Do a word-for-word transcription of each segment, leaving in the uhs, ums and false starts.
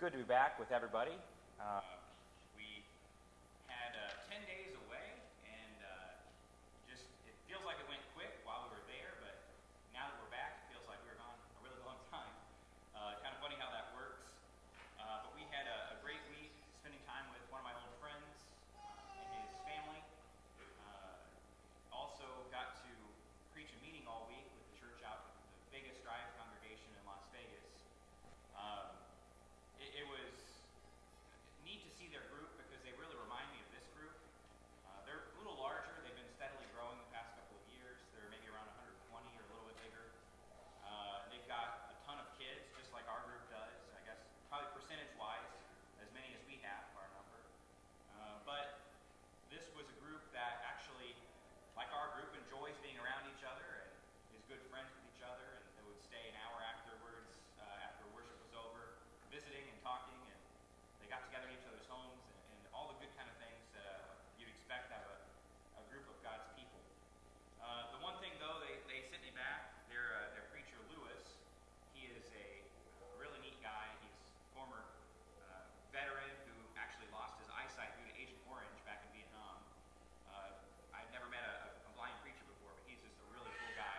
good to be back with everybody. Uh, we had uh, ten days away, and uh, just it feels like it went quick while we were there, but now that we're back, it feels like we were gone a really long time. Uh, kind of funny how that works. Uh, but we had a, a great week spending time with one of my old friends uh, and his family. Uh, also got to preach a meeting all week with the church out at the Vegas Drive congregation in Las Vegas. Um, it, it was neat to see their group because they really remind me of this group. Uh, they're a little larger. They've been steadily growing the past couple of years. They're maybe around one hundred twenty or a little bit bigger. Uh, they've got a ton of kids, just like our group does. I guess probably percentage-wise, as many as we have, our number. Uh, but this was a group that actually, like our group, enjoys being around each other and is good friends with each other, and they would stay an hour afterwards, uh, after worship was over, visiting and talking, and they got together in each other's homes, and, and all the good kind of things that uh, you'd expect out of a, a group of God's people. Uh, the one thing, though, they, they sent me back, their, uh, their preacher, Lewis. He is a really neat guy. He's a former uh, veteran who actually lost his eyesight due to Agent Orange back in Vietnam. Uh, I'd never met a, a blind preacher before, but he's just a really cool guy.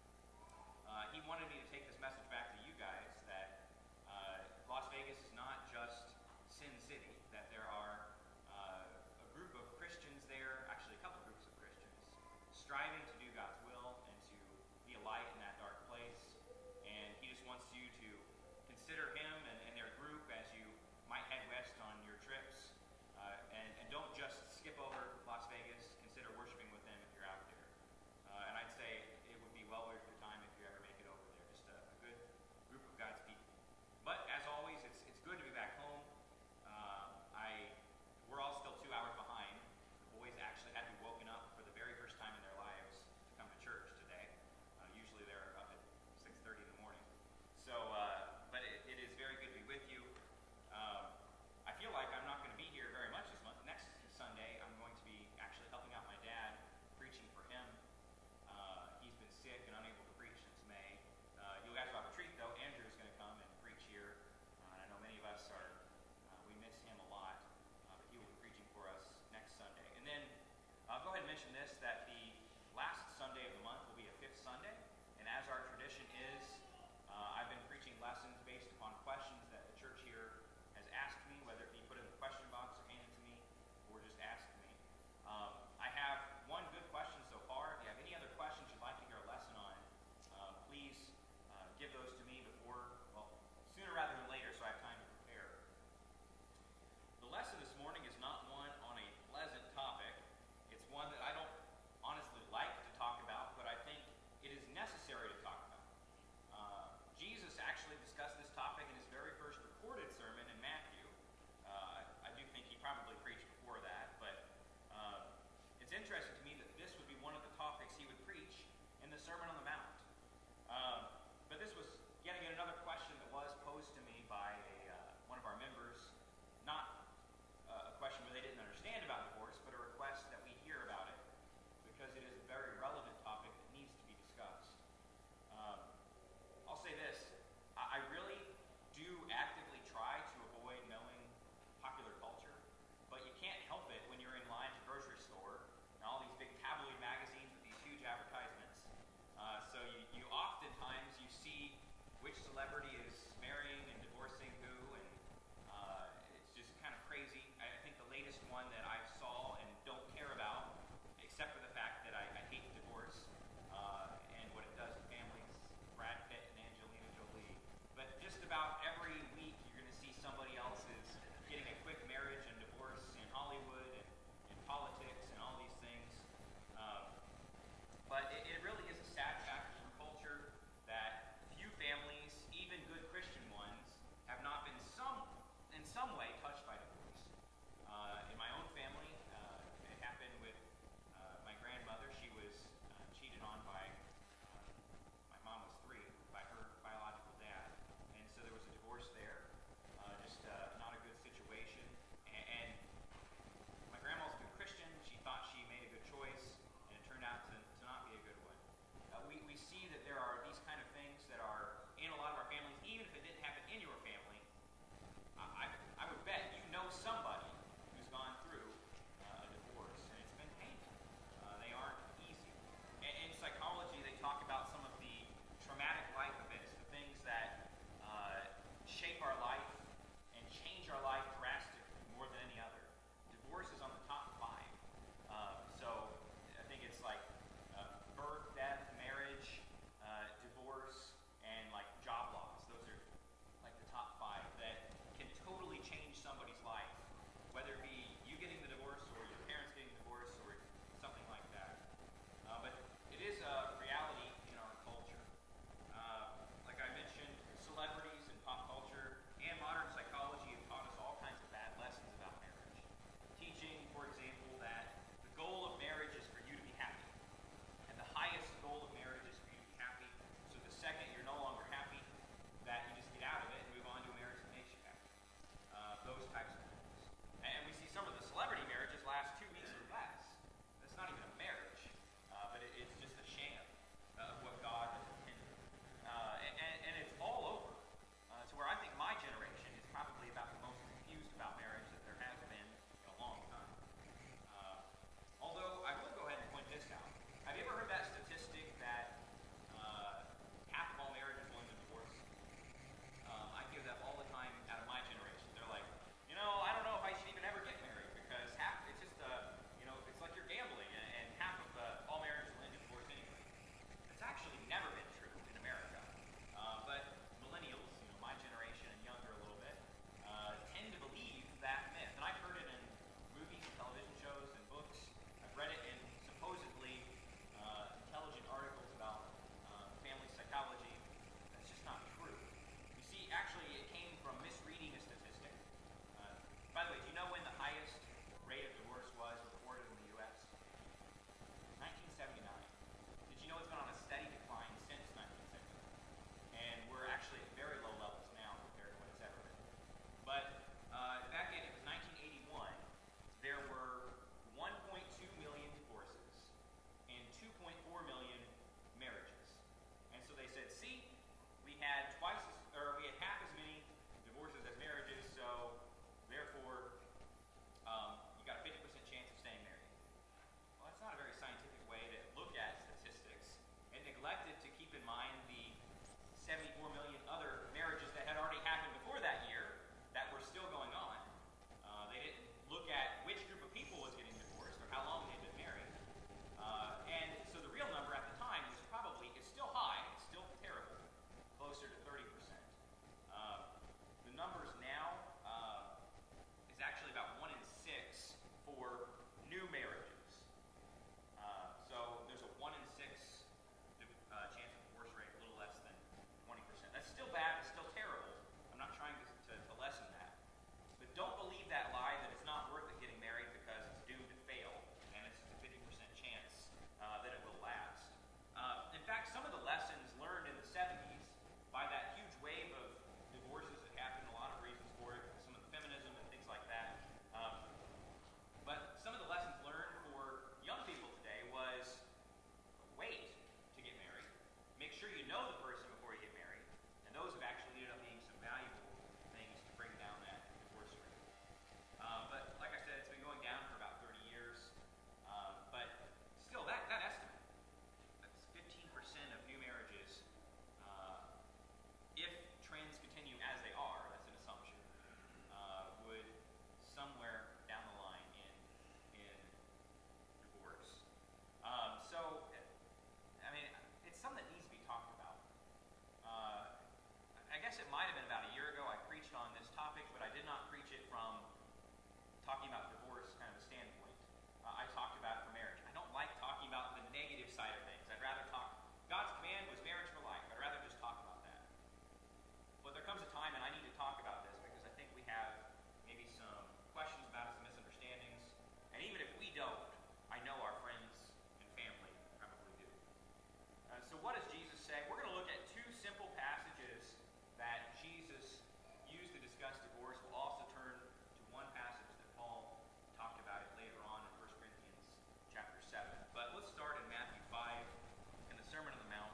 Uh, he wanted me to take this message back to you guys that uh, Las Vegas is not just Sin City, that there are uh, a group of Christians there, actually a couple groups of Christians, striving to do God's will and to be a light in that dark place. And he just wants you to consider him and, and their group as you might head west on your trips. Uh, and, and don't just skip over Las Vegas. Consider worshiping with them if you're out there. Uh, and I'd say it would be well worth your time if you ever make it over there. Just a, a good group of God's people. But as always, it's it's good to be back home. Uh, I we're all still two hours behind. The boys actually had to be woken up for the very first time in their lives to come to church today. Uh, usually they're up at six thirty in the morning. So, uh, but it, it is very good to be with you. Um, I feel like I'm not going to be here very much this month. Next Sunday, I'm going to be actually helping out my dad, preaching for him. Uh, he's been sick and unable to preach since May. Uh, you guys will have a treat, though. Andrew's going to come and preach here. Uh, I know many of us are, uh, we miss him a lot, uh, but he will be preaching for us next Sunday. And then I'll go ahead and mention this, that the last Sunday of the month will be a fifth Sunday. And as our tradition is, uh, I've been preaching lessons based upon questions that the church here has asked me, whether it be put in the question box or handed to me, or just asked me. Um, I have one good question so far. If you have any other questions you'd like to hear a lesson on, uh, please uh, give those to me before, well, sooner rather than later, so I have time to prepare. The lesson this morning is not one on a pleasant topic. It's one that I don't honestly like to talk about, but I think it is necessary to talk about. Uh, Jesus actually discussed this topic in his very first recorded sermon in Matthew. Uh, I do think he probably preached before that, but uh, it's interesting to me that this would be one of the topics he would preach in the Sermon on the Mount. Um, but this was yet again another question that was posed to me by a, uh, one of our members, not uh, a question where they didn't understand about divorce, but a request that we hear about it, because it is a very relevant topic that needs to be discussed. Um, I'll say this, I, I really do actively try to avoid knowing popular culture, but you can't help it when you're in line at the grocery store and all these talking about divorce kind of a standpoint. Uh, I talked about it for marriage. I don't like talking about the negative side of things. I'd rather talk, God's command was marriage for life. I'd rather just talk about that. But there comes a time, and I need to talk about this because I think we have maybe some questions about it, some misunderstandings. And even if we don't, I know our friends and family probably do. Uh, so what does Jesus say? We're going to look at two simple passages that Jesus used to discuss divorce. We'll also turn to one passage that Paul talked about it later on in First Corinthians chapter seven. But let's start in Matthew five in the Sermon on the Mount.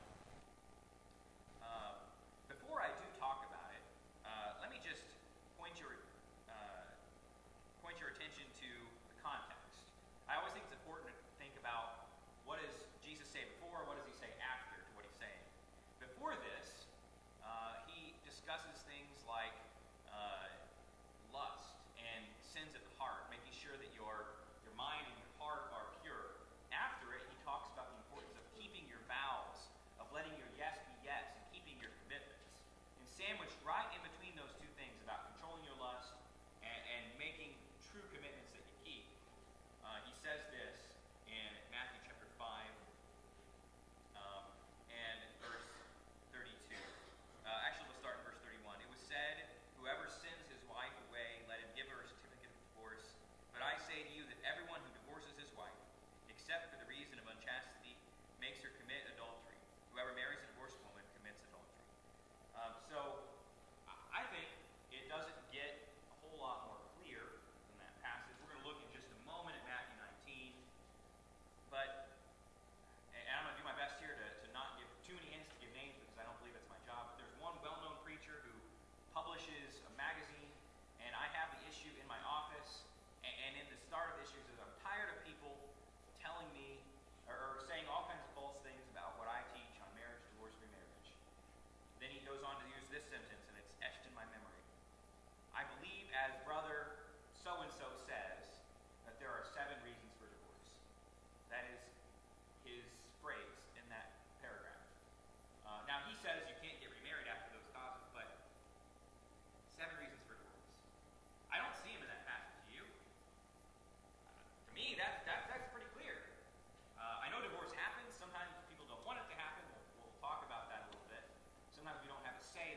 Uh, before I do talk about it, uh, let me just point your uh, point your attention to the context. I always think it's important to think about what does Jesus say before, what does he say after to what he's saying. Before this, uh, he discusses things like uh, lust and sins of the heart, making sure that your your mind and your heart are pure. After it, he talks about the importance of keeping your vows, of letting your yes be yes, and keeping your commitments. And sandwiched right in between those two things about controlling your lust and, and making true commitments that you keep, uh, he says this in Matthew chapter five um, and verse thirty-two. Uh, actually, we'll start in verse thirty-one. It was said, "Whoever sends his wife away, let him give her a certificate of divorce. But I say to you that everyone who divorces his wife, except for the reason of unchastity, makes her commit adultery. Whoever marries a divorced woman commits adultery." Um, so, I I think it doesn't get a whole lot more clear in that passage. We're going to look in just a moment at Matthew nineteen. But, and I'm going to do my best here to, to not give too many hints to give names because I don't believe it's my job. But there's one well-known preacher who publishes a magazine, and I have the issue in my office. And, and in the start of the issue says, "I'm tired of people telling me or, or saying all kinds of false things about what I teach on marriage, divorce, remarriage." Then he goes on to use this sentence, and it's etched in my memory. "I believe, as brother so-and-so says, that there are seven reasons for divorce." That is his phrase in that paragraph. Uh, now, he says you can't get remarried after those causes, but seven reasons for divorce. I don't see him in that passage. Do you? Uh, to me, that, that, that's pretty clear. Uh, I know divorce happens. Sometimes people don't want it to happen. We'll, we'll talk about that a little bit. Sometimes we don't have a say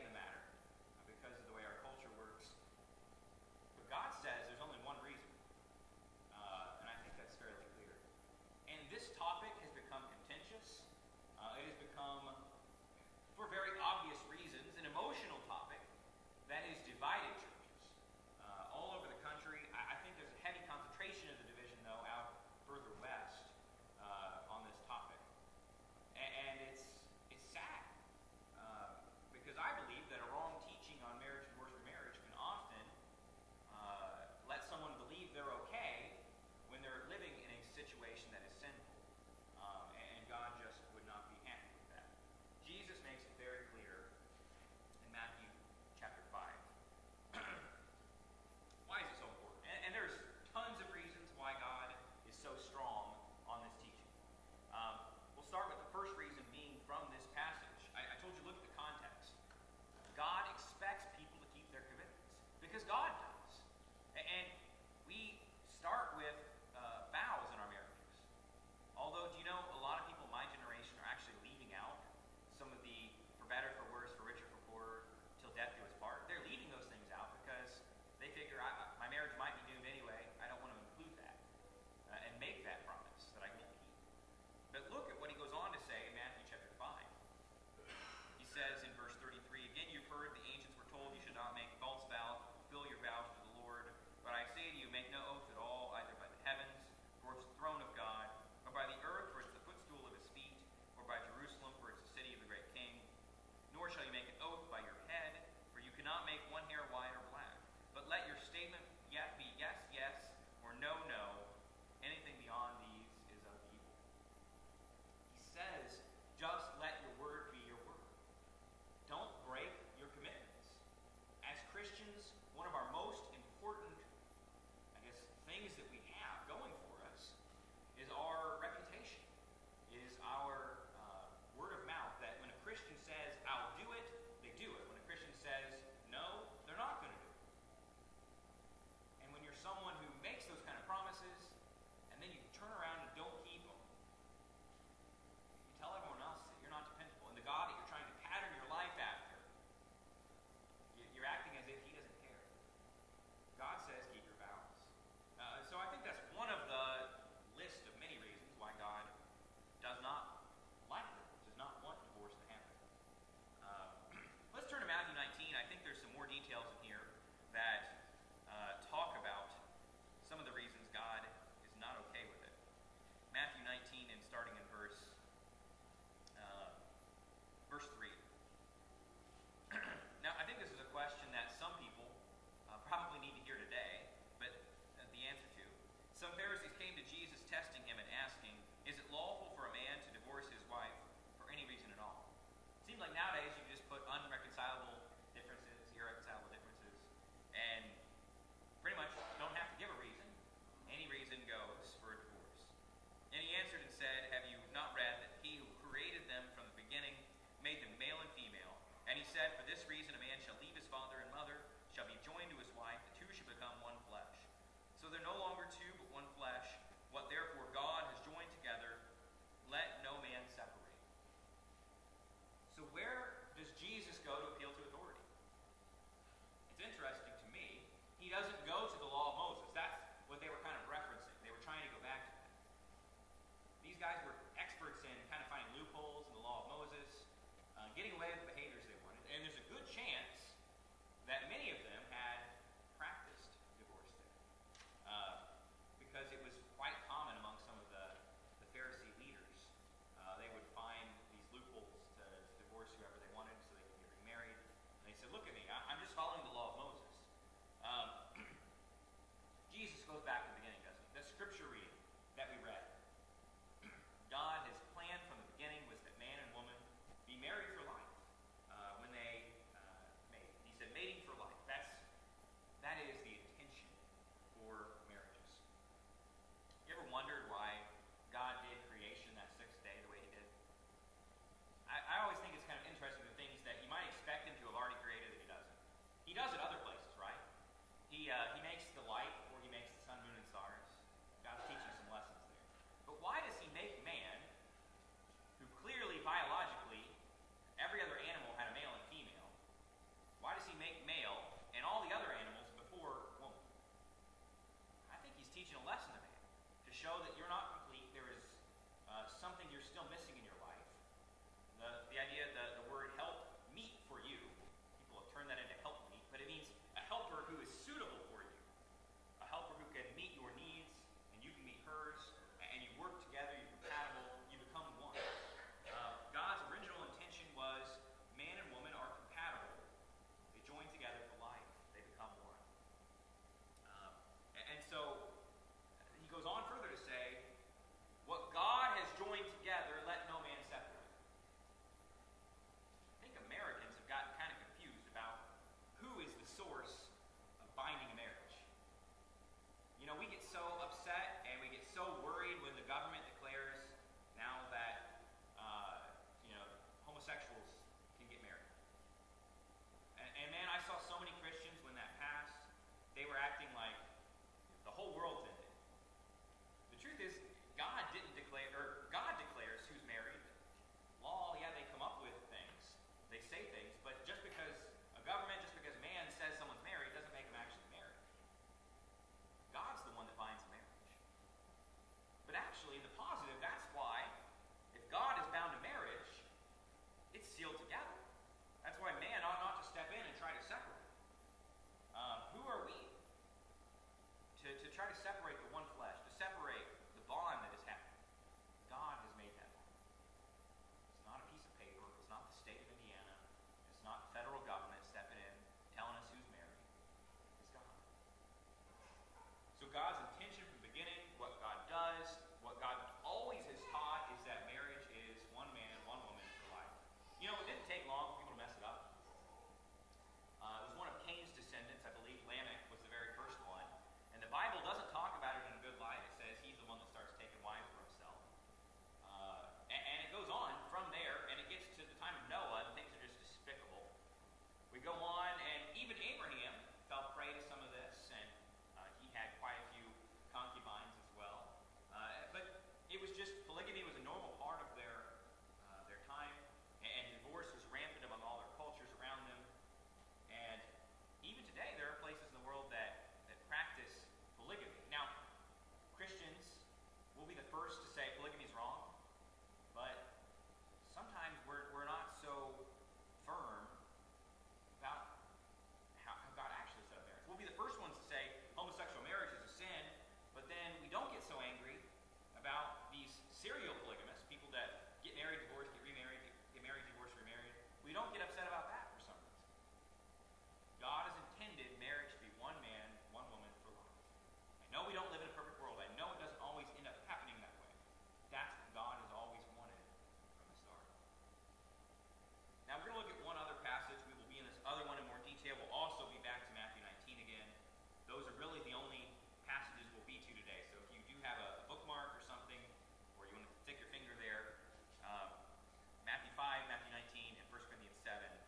we don't get upset about that for some reason. God has intended marriage to be one man, one woman for life. I know we don't live in a perfect world. I know it doesn't always end up happening that way. That's what God has always wanted from the start. Now we're going to look at one other passage. We will be in this other one in more detail. We'll also be back to Matthew nineteen again. Those are really the only passages we'll be to today. So if you do have a bookmark or something, or you want to stick your finger there, um, Matthew five, Matthew nineteen, and First Corinthians seven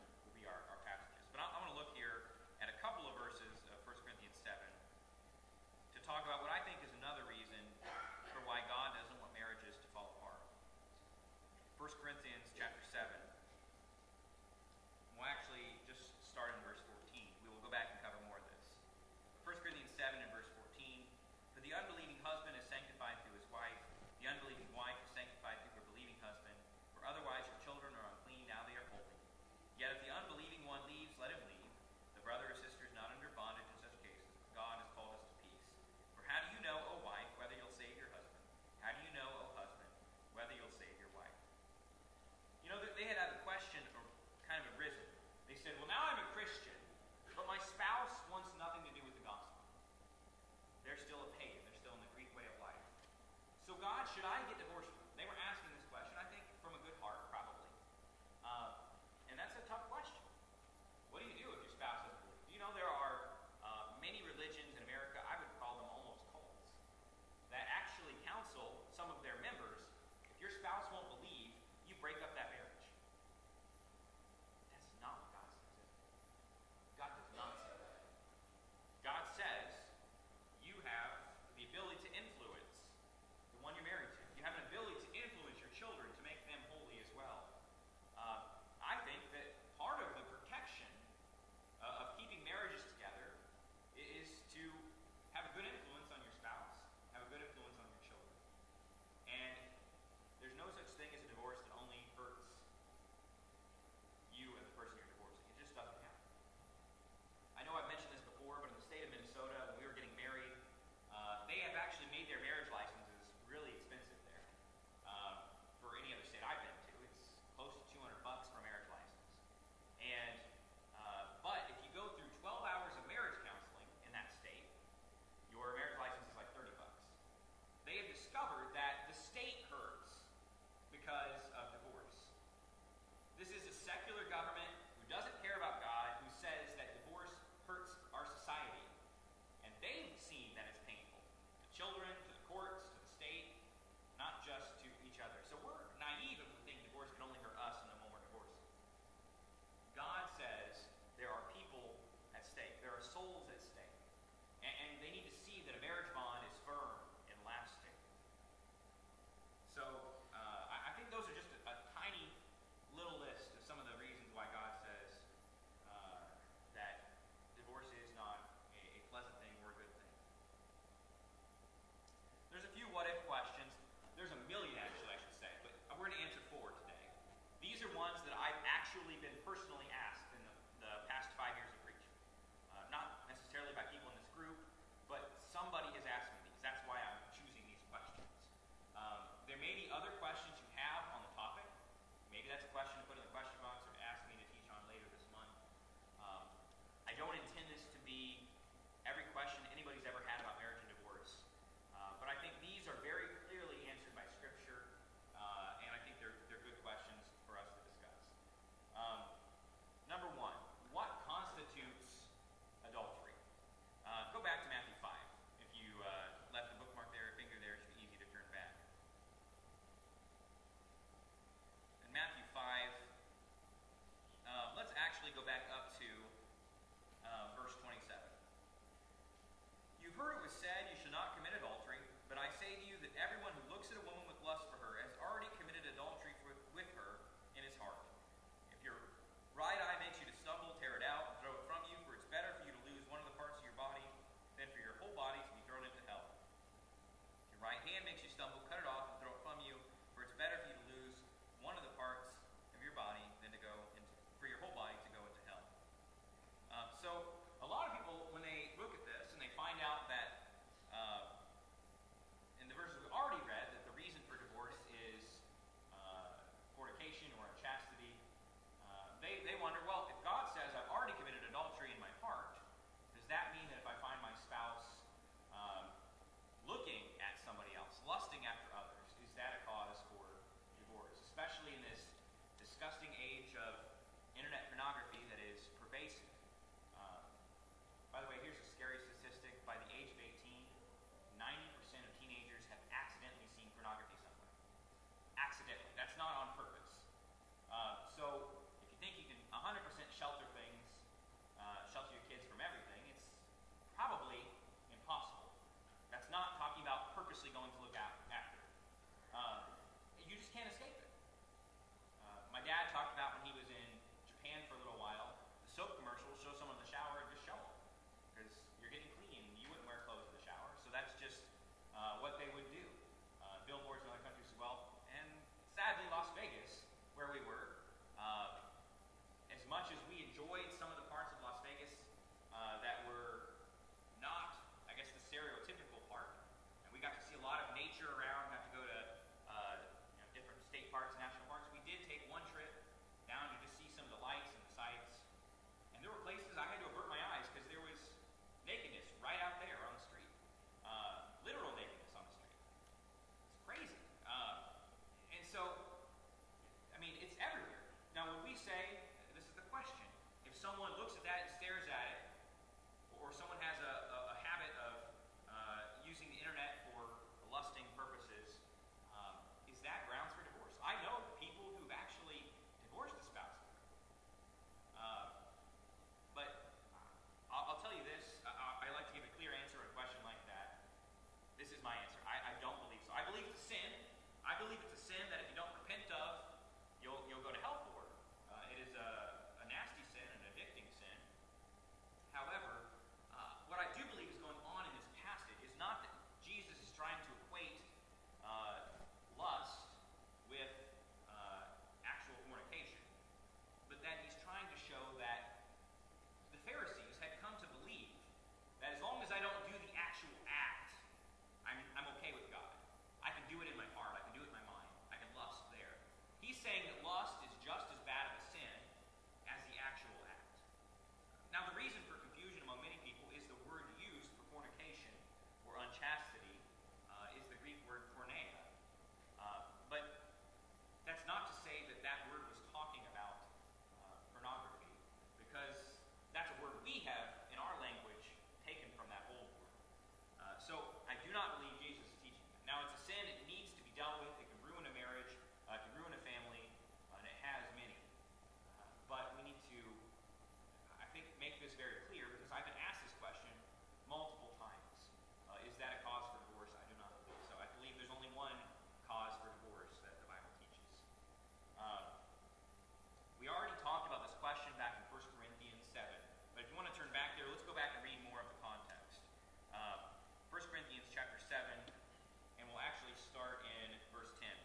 this very clear because I've been asked this question multiple times. Uh, is that a cause for divorce? I do not believe so. I believe there's only one cause for divorce that the Bible teaches. Uh, we already talked about this question back in First Corinthians seven, but if you want to turn back there, let's go back and read more of the context. Uh, First Corinthians chapter seven, and we'll actually start in verse ten.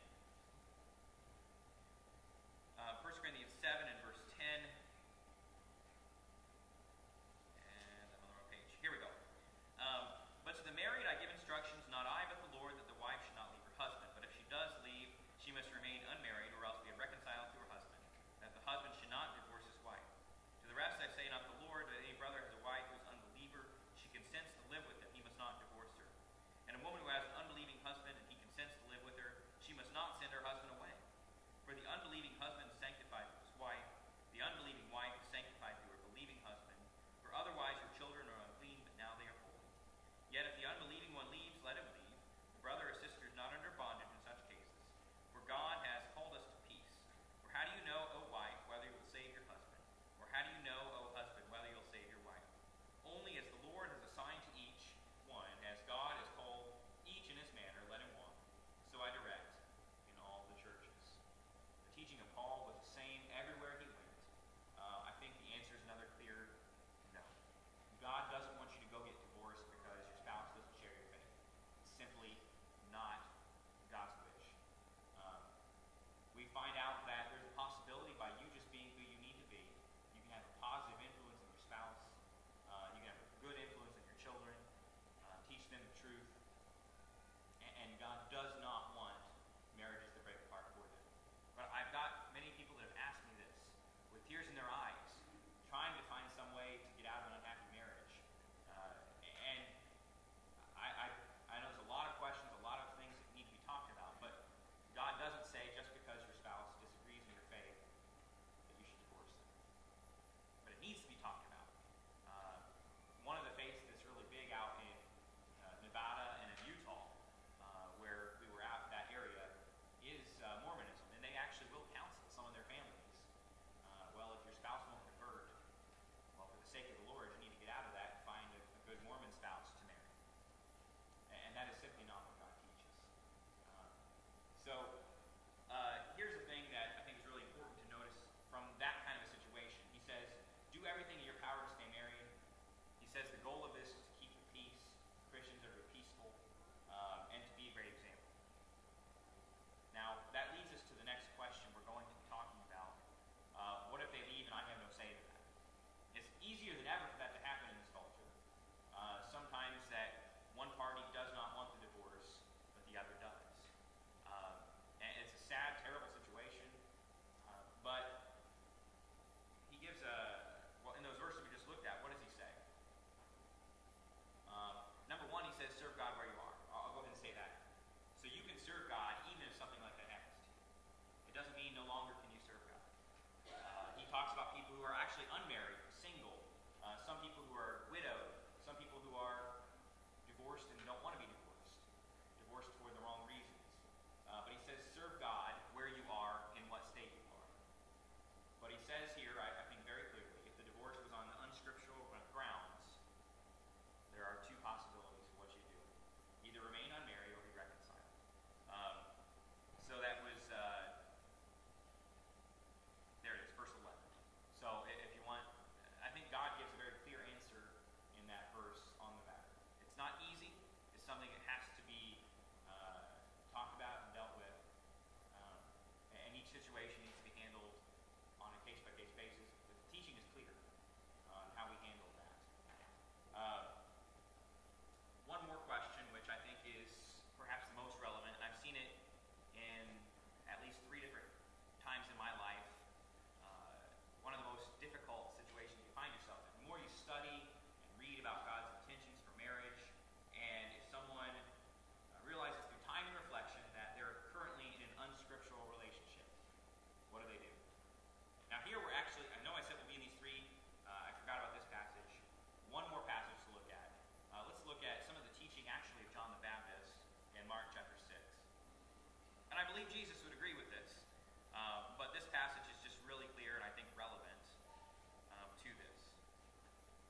Uh, First Corinthians seven and verse ten. And I'm on the wrong page. Here we go. Um, but to the married I give instructions, not I, but the Lord, that the wife should not leave her husband. But if she does leave, she must remain unmarried, or else be reconciled to her husband. That the husband should not divorce his wife. To the rest I say, not the Lord, that any brother has a wife who is unbeliever, she consents to live with him, he must not divorce her. And a woman who has an unbelieving husband, and he consents to live with her, she must not send her husband away. For the unbelieving husband is sanctified through his wife, the unbelieving wife is sanctified through her believing husband. For otherwise your children are unclean, but now they are holy. Yet if the unbelieving one leaves, let him leave. The brother or sister is not under bondage in such cases. For God has called us to peace. For how do you know, O wife, whether you will save your husband? Or how do you know, O husband, whether you'll save your wife? Only as the Lord has assigned to each one, as God has called each in his manner, let him walk. So I direct in all the churches. The teaching of Paul was the same everywhere he went. Uh, I think the answer is another clear no. God doesn't want you to go get divorced because your spouse doesn't share your faith. It's simply not God's wish. Um, we find out that there's a possibility by you just being who you need to be, you can have a positive influence on your spouse. Uh, you can have a good influence on your children. Uh, teach them the truth. And, and God does not want marriages to break apart for them. But I've got many people that have asked me this with tears in their eyes, trying to find some way to get out of an unhappy marriage. Uh, and I, I, I know there's a lot of questions, a lot of things that need to be talked about, but God doesn't say just because your spouse disagrees in your faith that you should divorce them. But it needs to be talked about. Uh, one of the faiths that's really big out in uh, Nevada and in Utah, uh, where we were out in that area, is uh, Mormonism. And they actually will counsel some of their families. Uh, well, if your spouse won't convert, well, for the sake of the Lord, you need to get out of that and find a, a good Mormon spouse to marry. And, and that is simply not what God teaches. Uh, so, uh, here's the thing that I think is really important to notice from that kind of a situation. He says, do everything in your power to stay married. He says the goal of this is to keep the peace. Christians are to be peaceful um, and to be a great example. Now, that leads us to the next question we're going to be talking about. Uh, what if they leave and I have no say to that? It's easier than ever for that to happen in this culture. Uh, sometimes that one party does not want the divorce, but the other does. Um, and it's a sad, terrible situation. Uh, but he gives a, well, in those verses we just looked at, what does he say? Um, number one, he says, serve God where you are. I'll, I'll go ahead and say that. So you can serve God even if something like that happens to you. It doesn't mean no longer can you serve God. Uh, he talks about people who are actually unmarried, single, uh, some people who are widowed, some people who are divorced and don't want to be divorced, divorced for the wrong reasons. Uh, but he says, serve God where you are, in what state you are. But he says here, I, I think very clearly, if the divorce was on unscriptural grounds, there are two possibilities of what you do. Either remain unmarried or be reconciled. Um, so that was, uh, there it is, verse eleven. So if you want, I think God gives a very clear answer in that verse on the matter. It's not easy. It's something that has to be uh, talked about and dealt with. Um, and each situation needs to be handled on a case-by-case basis. The teaching is clear on how we handle that. Uh, one more question, which I think is perhaps the most relevant, and I've seen it in at least three different times in my life. Uh, one of the most difficult situations you find yourself in. The more you study and read about God's intentions for marriage, and if someone uh, realizes through time and reflection that they're currently in an unscriptural relationship, what do they do? Now here we're actually, I know I said we'll be in these three, uh, I forgot about this passage. One more passage to look at. Uh, let's look at some of the teaching actually of John the Baptist in Mark chapter six. And I believe Jesus would agree with this, uh, but this passage is just really clear and I think relevant um, to this.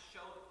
show the